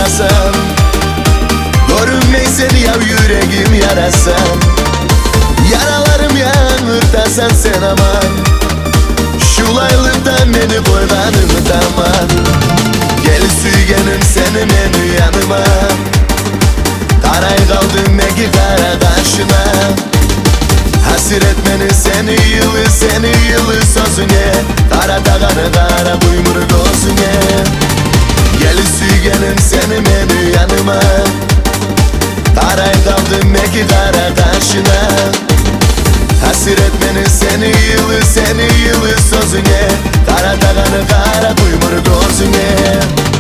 arasan, görünmeysen ya yüreğim yarasan, yaralarım yanırtasan sen aman, şulaylıktan beni koyganım tamam. Gel suygenim seni meni yanıma, karay kaldım meki kara karşına. Hasret beni seni yılı sözüne, kara dağını kara buymur gözüne. Gel suygenim seni meni yanıma, karay kaldım meki kara karşına. Hasret beni seni yılı sözüne, kara dağını kara buymur gözüne.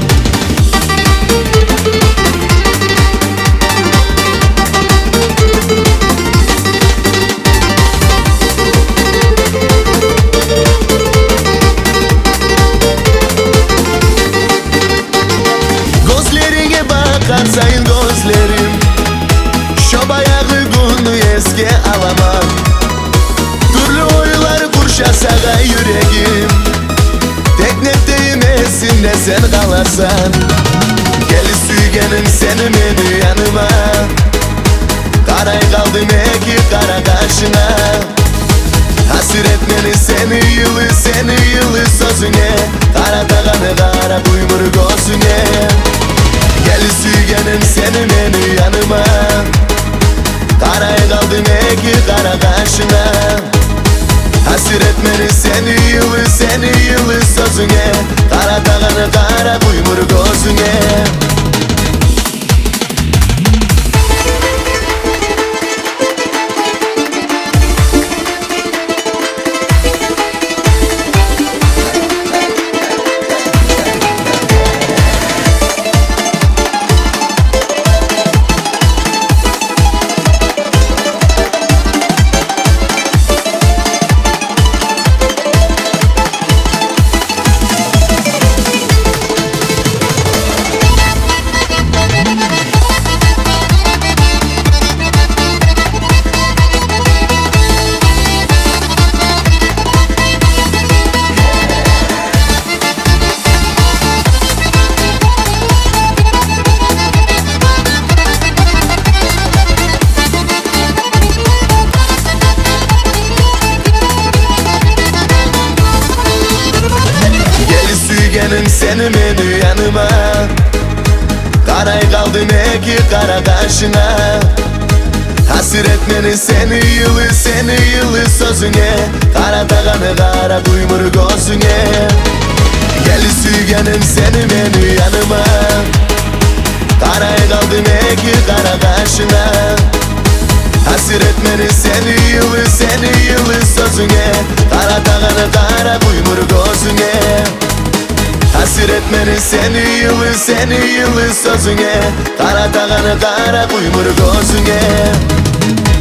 Sayın gözlerim, şu bayağı bunu eski alamam. Türlü oylar kurşasağa yüreğim, teknekteyim esinde sen kalarsan. Gel suygenim seni meni yanıma, karay kaldım eki kara karşına. Hasret beni seni yılı sözüne, kara dağını kara buymur gözüne. Gel suygenim seni meni yanıma, karay kaldım eki kara karşına. Hasret beni seni yılı sözüne, kara dağını kara buymur gözüne. Seni meni yanıma, karay kaldım eki kara karşına. Hasret beni seni yılı sözüne, kara dağını kara buymur gözüne. Gel suygenim seni meni yanıma, karay kaldım eki kara karşına. Hasret beni seni yılı sözüne, kara dağını kara buymur gözüne. Hasret beni seni yılı sözüne, kara dağını kara buymur gözüne.